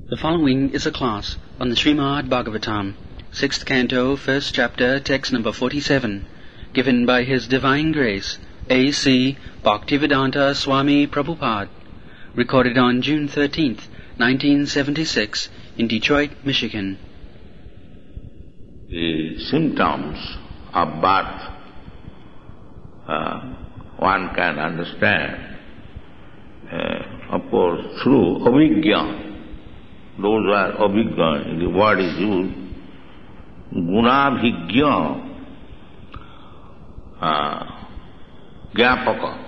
The following is a class on the Srimad Bhagavatam, 6th Canto, 1st Chapter, text number 47, given by His Divine Grace, A.C. Bhaktivedanta Swami Prabhupada, recorded on June 13th, 1976, in Detroit, Michigan. The symptoms of birth one can understand, of course, through avijñā. Those who are avijñā, the word is used, gunabhijñā, gyāpaka.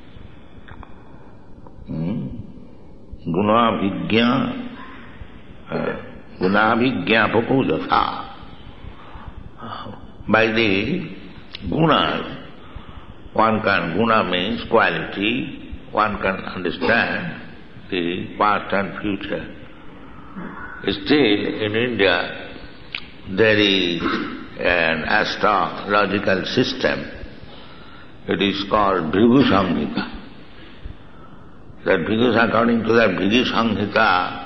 Gunabhijñāpako yatha. By the gunas, guna means quality, one can understand the past and future. Still, in India, there is an astrological system. It is called Bhrigu Samhita. According to that Bhrigu Samhita,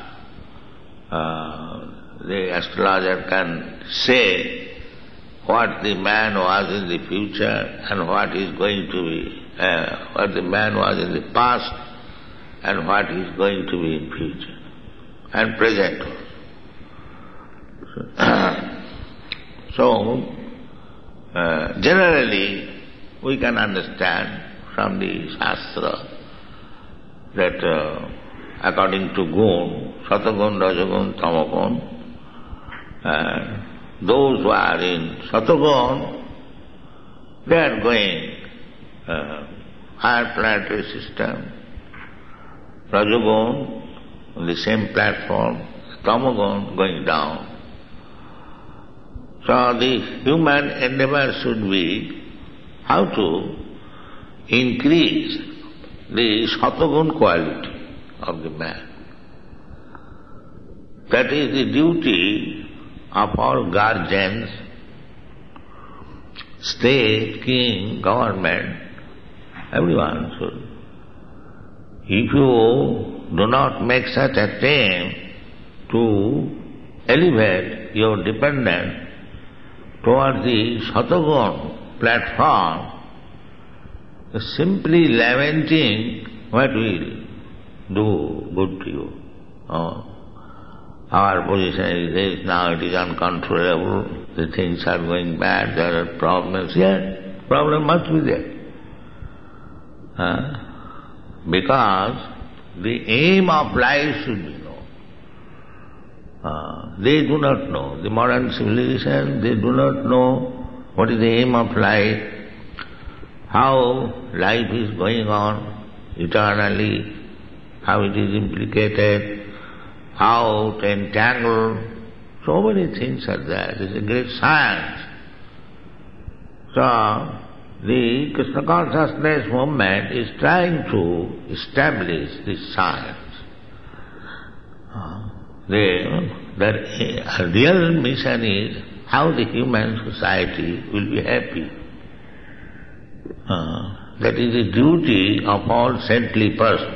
the astrologer can say what the man was in the future and what is going to be, what the man was in the past and what is going to be in future and present. So, generally, we can understand from the Shastra that according to gun, Satagun, Rajagun, Tamagun, those who are in Satagun, they are going higher planetary system. Rajagun, on the same platform, Tamagun going down. So the human endeavor should be how to increase the Satagun quality of the man. That is the duty of all guardians, state, king, government, everyone should. If you do not make such attempt to elevate your dependence towards the Satagun platform, simply lamenting what will do good to you. Our position is this, now it is uncontrollable, the things are going bad, there are problems. Yes, problem must be there. Because the aim of life should be known. They do not know. The modern civilization, they do not know what is the aim of life, how life is going on eternally, how it is implicated, how to entangle. So many things are there. It is a great science. So, the Krishna consciousness movement is trying to establish this science. The real mission is how the human society will be happy. That is the duty of all saintly persons.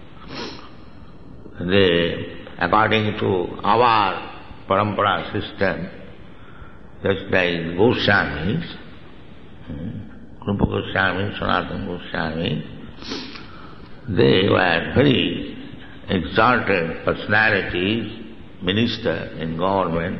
According to our parampara system, just like Goswamis, Rupa Goswami, Sanatana Goswami, they were very exalted personalities, minister in government.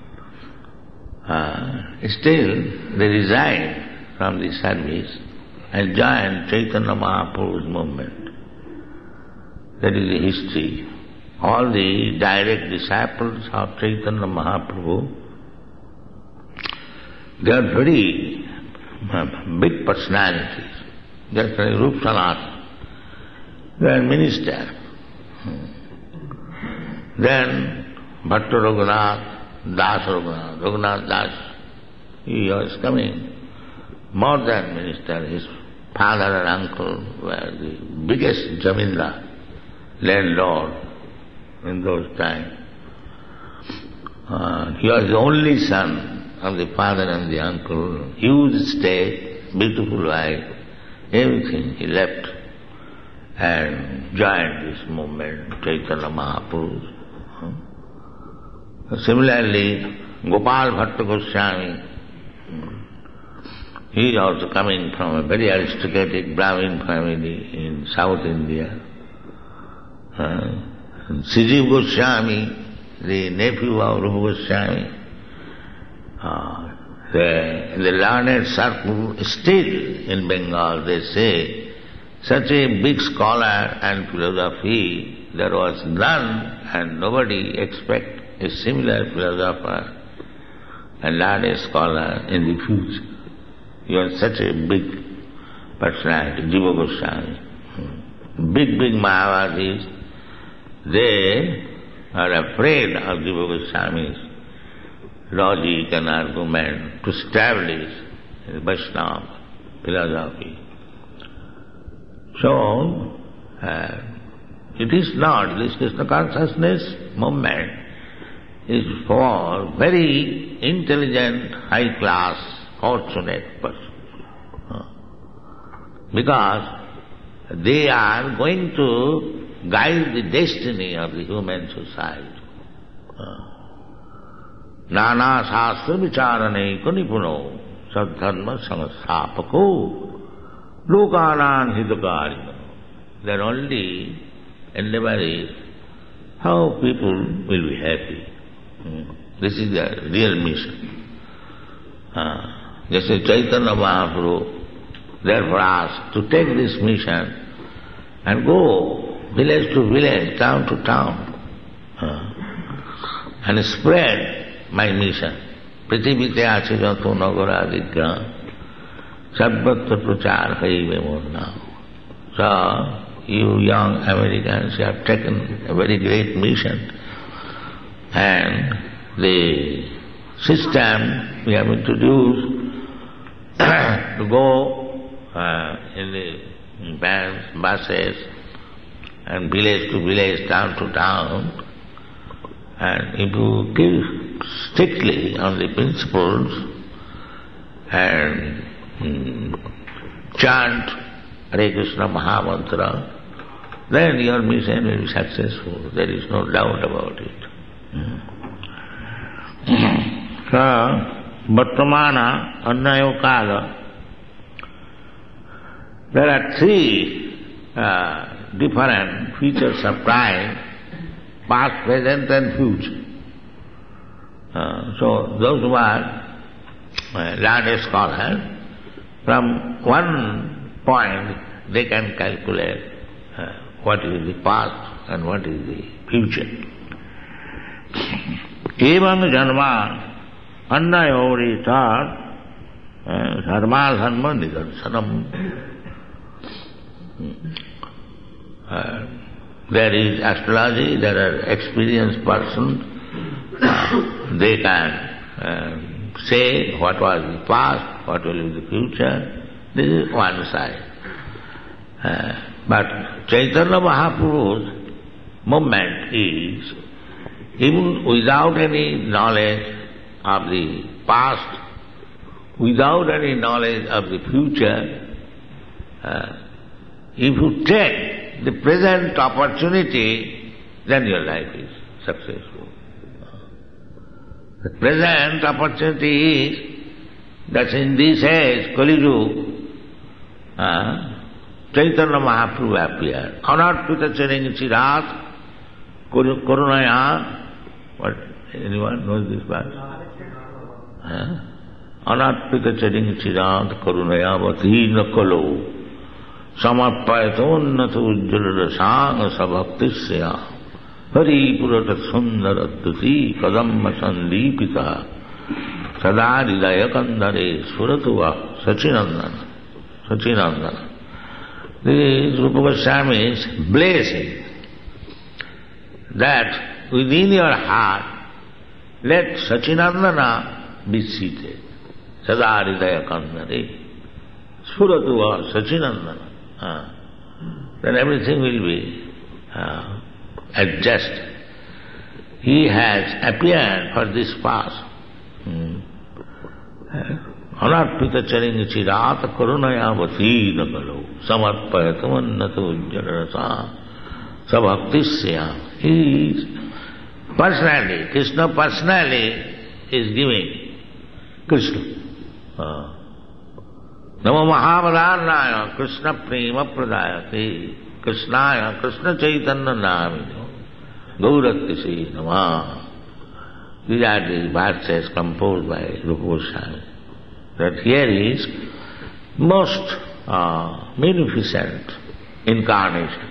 Still, they resigned from the service and joined Chaitanya Mahaprabhu's movement. That is the history. All the direct disciples of Chaitanya Mahaprabhu, they are very big personalities. Just like Rup Sanatana, they are minister. Then Bhatto Raghunath, Das Raghunath Das, he was coming. More than minister, his father and uncle were the biggest jamindar, landlord in those times. He was the only son of the father and the uncle, huge estate, beautiful wife, everything he left and joined this movement, Chaitanya Mahaprabhu. Similarly, Gopal Bhatta Goswami, he is also coming from a very aristocratic Brahmin family in South India. Sijiv Goswami, the nephew of Rupa Goswami, the learned circle still in Bengal, they say, such a big scholar and philosophy there was none, and nobody expect a similar philosopher and learned scholar in the future. You are such a big personality, Jiva Goswami. Big Mayavadis, they are afraid of Jiva Goswami's logic and argument to establish Vaishnava philosophy. So, it is not, this Krishna consciousness movement is for very intelligent, high-class, fortunate person. Because they are going to guide the destiny of the human society. Nana Shastra Vicharane Kunipuno Sadharma Samastapako Lokanan Hitakarino. Their only endeavor is how people will be happy. This is their real mission. Just as Chaitanya Mahaprabhu therefore asked to take this mission and go village to village, town to town, and spread my mission. Prithivite ache jato nagara adigra sarvatra prachar haive more now. So, you young Americans have taken a very great mission, and the system we have introduced to go in the vans, buses, and village to village, town to town, and if you give strictly on the principles and chant Hare Krishna Mahamantra, then your mission will be successful. There is no doubt about it. So, Vartamana Annayo Kala, there are three different features of time: past, present and future. So those who are learned scholars, from one point they can calculate what is the past and what is the future. Evam janma annayo ritat dharma dharma nidarsanam. There is astrology, there are experienced persons, they can say what was the past, what will be the future. This is one side. But Chaitanya Mahaprabhu's movement is, even without any knowledge of the past, without any knowledge of the future, if you take the present opportunity, then your life is successful. The present opportunity is that in this age, Kali Yuga, Chaitanya Mahaprabhu appeared. Anarpita Charing Chirat, Karunaya, what, anyone knows this verse? Anarpita Charing Chirat, Karunaya, Vathina Kalo, Samarpayatonata Ujjala Rasanga Sabhaktisya, Hari Purata Sundaradhuti Kadamma Sandipita, Sadaridaya Kandare Suratuva Sachinandana. This Rupa Goswami is blessing that within your heart let Sachinandana be seated. Sadaridaya Kandare Suratuva Sachinandana. Then everything will be adjusted. He has appeared for this past. Anarpita charing chirata karunaya vathina kalo samarpayatamannata ujjala rasa sabhaktisya. He is Personally, Krishna personally is giving. Krishna. Namo Mahabharanaya Krishna Prema Pradayate Krishnaya Krishna Chaitanya Namino Gaurattisi Namah. These are the verses composed by Rupa Goswami. That here is most magnificent incarnation.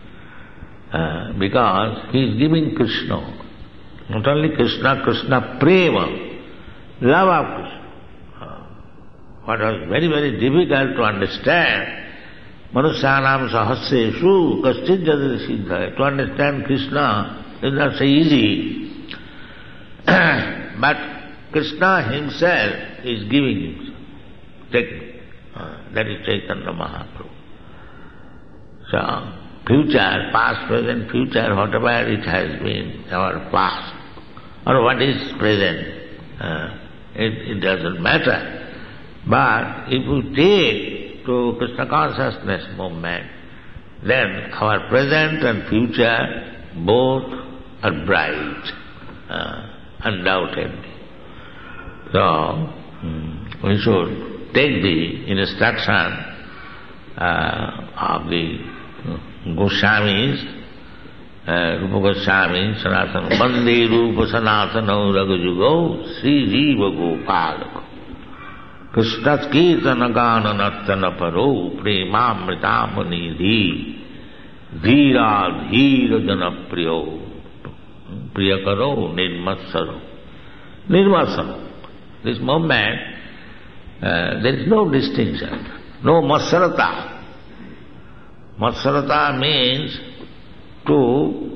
Because he is giving Krishna. Not only Krishna, Krishna Prema, love of Krishna. What was very, very difficult to understand, Manusyanam Sahasreshu Kaschid Jadati Siddhaya. To understand Krishna is not so easy. But Krishna himself is giving himself. That is Chaitanya Mahaprabhu. So, future, past, present, future, whatever it has been, our past, or what is present, it doesn't matter. But if we take to Krishna consciousness movement, then our present and future both are bright, undoubtedly. So, we should take the instruction of the Goswamis, Rupa Goswami, Sanatana, Bande Rupa Sanatana Ragajugo, Sri Jiva Gopalaka. Krishna's Kirtana Gana Nattana Paro, Premamrita Nidhi, Dhira Dhira Jana Priyo, Priyakaro, Nirmatsaro. Nirmatsaro. This moment, there is no distinction, no Matsarata. Matsarata means to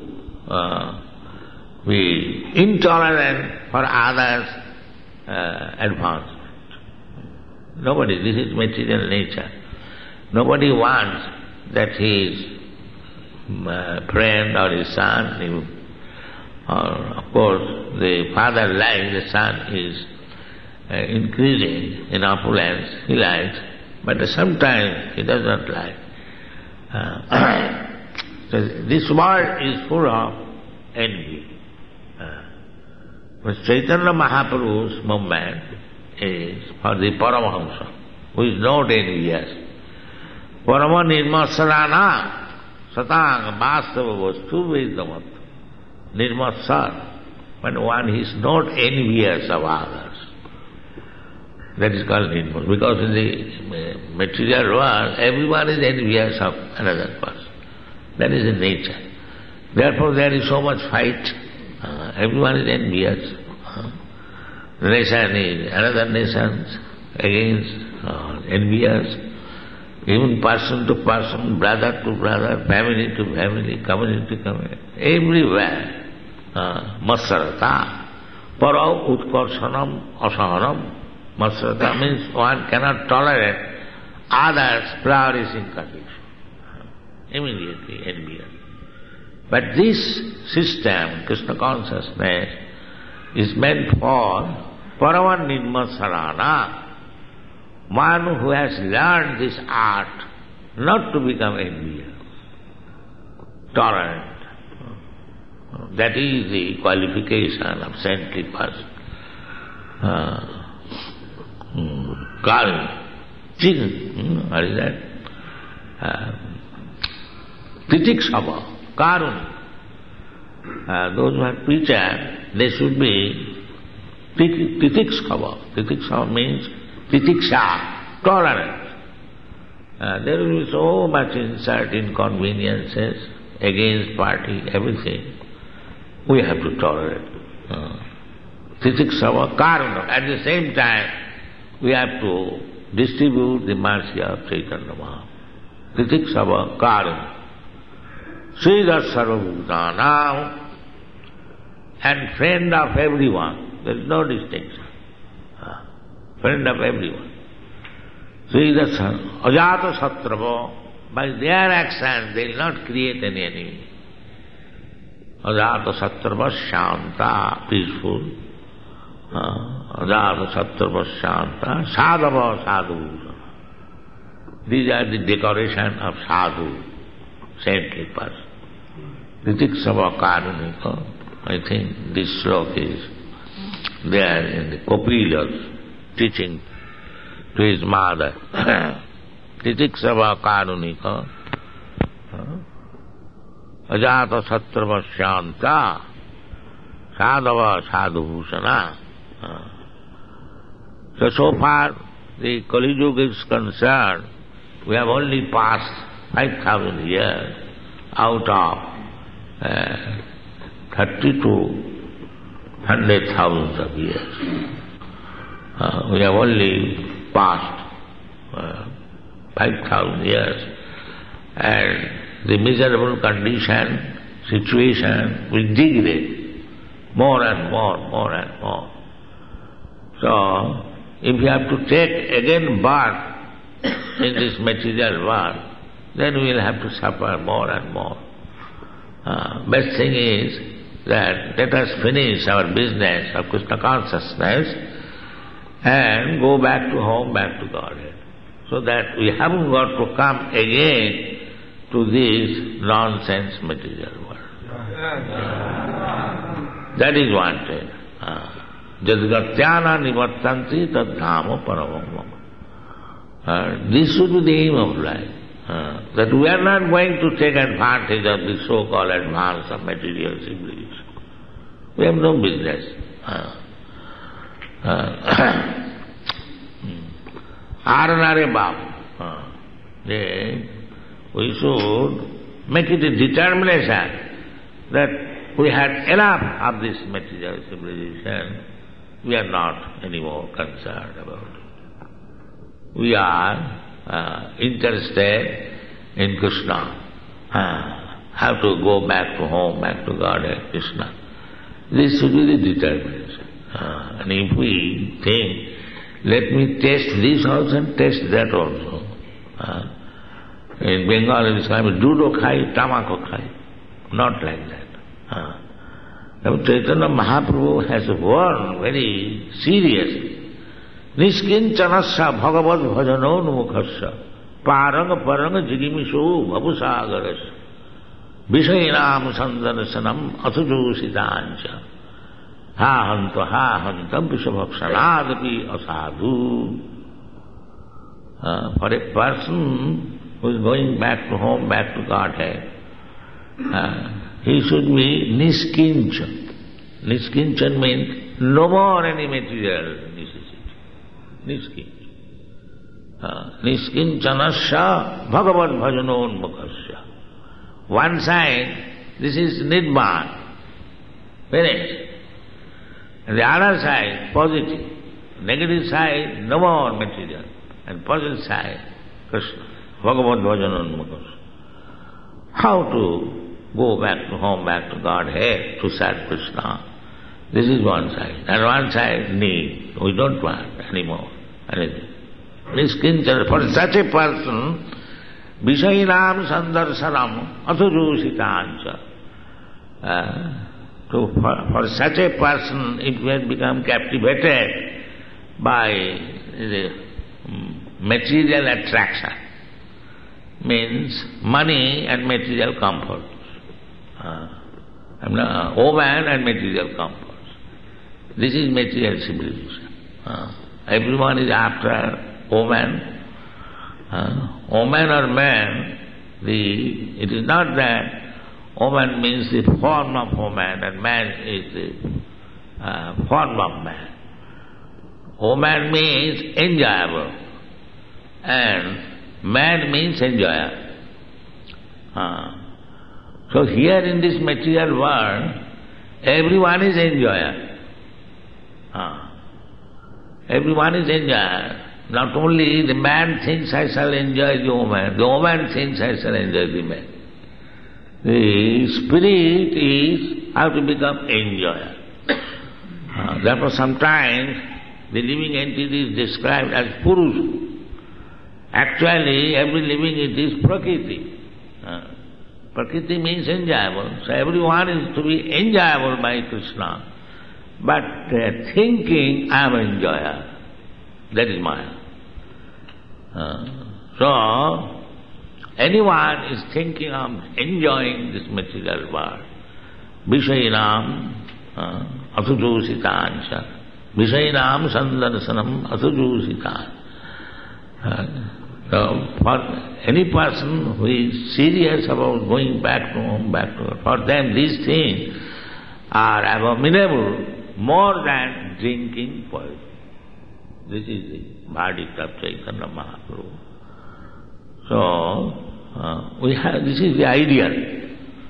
be intolerant for others' advancement. Nobody, this is material nature. Nobody wants that his friend or his son, of course, the father likes, the son is increasing in opulence, he likes, but sometimes he does not like. So this world is full of envy. But Chaitanya Mahaprabhu's movement is for the Paramahamsa, who is not envious. Parama nirmasarana satang vastava vastu vedamat. Nirmasar, when one is not envious of others. That is called nirmas. Because in the material world, everyone is envious of another person. That is the nature. Therefore there is so much fight. Everyone is envious. Nation is another nations against envious. Even person to person, brother to brother, family to family, community to community. Everywhere. Matsarata. Para utkarsanam asahanam. Matsarata means one cannot tolerate others' flourishing condition. Immediately envious. But this system, Krishna consciousness, is meant for Paravan Nirmasarana, one who has learned this art not to become envious, tolerant. That is the qualification of saintly person. Karma. What is that? Titikshava, Karuna. Those who are preachers, they should be titikshava. Titikshava means titiksha, tolerant. There will be so much insult, inconveniences against party, everything. We have to tolerate. Titikshava, Karuna. At the same time, we have to distribute the mercy of Chaitanya Mahaprabhu. Titikshava, Karuna. Sridhar Sarvabhutanam, and friend of everyone. There is no distinction. Friend of everyone. Sridhar Ajata Satrava, by their actions they will not create any enemy. Ajata Satrava Shanta, peaceful. Ajata Satrava Shanta, Sadhava Sadhu. These are the decoration of sadhu, saintly person. Titikshava Karunika. I think this slok is there in the Kapila's teaching to his mother. Titiksava karunika ajata satrava shanta sadhava sadhubhusana. So far the Kali Yuga is concerned, we have only passed 5,000 years out of 30 to 100,000 of years. We have only passed 5,000 years, and the miserable condition, situation will degrade more and more and more. So, if you have to take again birth in this material world, then we will have to suffer more and more. Best thing is that let us finish our business of Krishna consciousness and go back to home, back to Godhead, so that we haven't got to come again to this nonsense material world. That is wanted. Jadgatyana nivartanti tadhama paramam. This should be the aim of life. That we are not going to take advantage of the so-called advance of material civilization. We have no business. Aranare Bab. We should make it a determination that we had enough of this material civilization. We are not anymore concerned about it. We are interested in Krishna. Have to go back to home, back to Godhead, Krishna. This should be the determination. And if we think, let me taste this also and taste that also. In Bengal it is called Dudo Khai, Tamako Khai. Not like that. Chaitanya Mahaprabhu has warned very seriously. Niskincanasya bhagavad bhajano numukhasya paranga paranga jigimisho bhavusagarasya vishayanam sandanasanam athujusitancha ha hantam vishabhakshanadapi asadhu. For a person who is going back to home, back to Godhead, he should be niskinchan. Niskinchan means no more any material necessity. Niskinchan. Niskinchanasya bhagavad bhajanonmukhasya. One side, this is Nibbana, finished. And the other side, positive. Negative side, no more material. And positive side, Krishna. Bhagavad bhajanonmukhasya. How to go back to home, back to Godhead, to serve Krishna. This is one side. And one side, need. We don't want anymore anything. Niskinchana. For such a person, Vishayinam sandarsanam athujusitancha. For such a person, if he has become captivated by the material attraction, means money and material comfort. Woman and material comforts. This is material civilization. Everyone is after woman. Woman or man, it is not that woman means the form of woman and man is the form of man. Woman means enjoyable and man means enjoyer. So here in this material world, everyone is enjoyer. Everyone is enjoyer. Not only the man thinks I shall enjoy the woman thinks I shall enjoy the man. The spirit is how to become enjoyer. Therefore sometimes the living entity is described as Purusha. Actually every living entity is Prakriti. Prakriti means enjoyable. So everyone is to be enjoyable by Krishna. But they are thinking, I am enjoyer. That is Maya. So, anyone is thinking of enjoying this material world. Vishayinam Athujositancha. Vishainam sandarsanam athujositan. So for any person who is serious about going back to home, for them these things are abominable more than drinking poison. This is the verdict of Chaitanya Mahaprabhu. So, this is the ideal.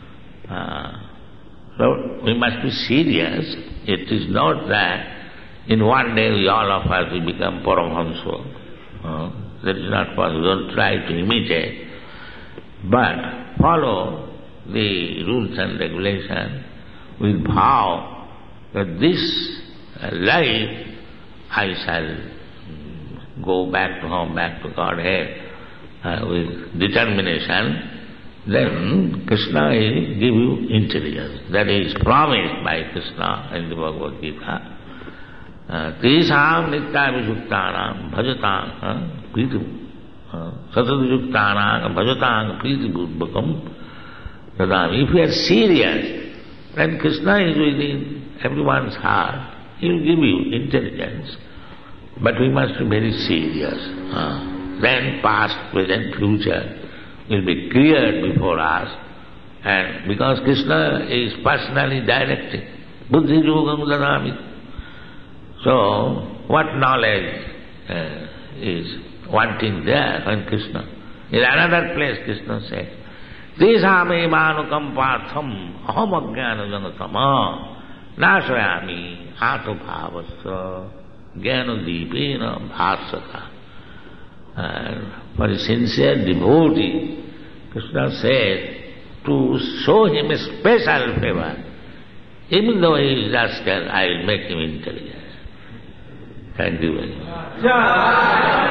So, we must be serious. It is not that in one day we all of us will become Paramahansa. That is not possible. Don't try to imitate. But follow the rules and regulations with vow that this life I shall go back to home, back to Godhead with determination. Then Krishna will give you intelligence. That is promised by Krishna in the Bhagavad Gita. Tesham nityavijuktanam bhajatam priti satadvijuktanam bhajatam priti buddhakam tadami. If you are serious, then Krishna is within everyone's heart. He will give you intelligence. But we must be very serious. Then past, present, future will be cleared before us. And because Krishna is personally directing, buddhi yogam dadami. So, what knowledge is wanting there when Krishna? In another place Krishna says, Tesham evanukam partham aham ajnana janatama nashayami atobhavasya jnanadipena bhasata. For a sincere devotee, Krishna said, to show him a special favor, even though he is rascal, I will make him intelligent. Thank you very much.